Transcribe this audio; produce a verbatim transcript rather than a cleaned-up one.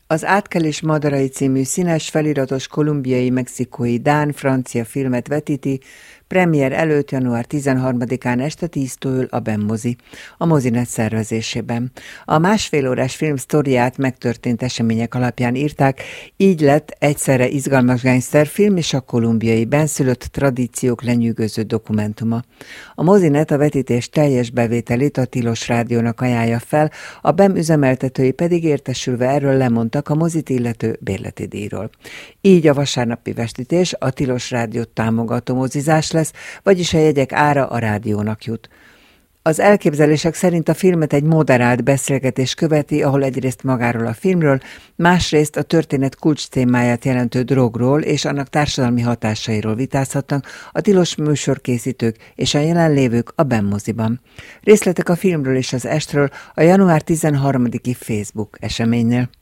Az Átkelés madarai című színes, feliratos kolumbiai, mexikói, dán, francia filmet vetíti, premier előtt január tizenharmadikán este tíztől a BEM mozi, a Mozinet szervezésében. A másfél órás film sztoriát megtörtént események alapján írták, így lett egyszerre izgalmas gangsterfilm és a kolumbiai benszülött tradíciók lenyűgöző dokumentuma. A Mozinet a vetítés teljes bevételét a Tilos Rádiónak ajánlja fel, a BEM üzemeltetői pedig értesülve erről lemondtak a mozit illető bérleti díjról. Így a vasárnapi vetítés a Tilos Rádiót támogató mozizás lesz, vagyis a jegyek ára a rádiónak jut. Az elképzelések szerint a filmet egy moderált beszélgetés követi, ahol egyrészt magáról a filmről, másrészt a történet kulcs témáját jelentő drogról és annak társadalmi hatásairól vitázhatnak a tilos műsorkészítők és a jelenlévők a BEM moziban. Részletek a filmről és az estről a január tizenharmadiki Facebook eseménynél.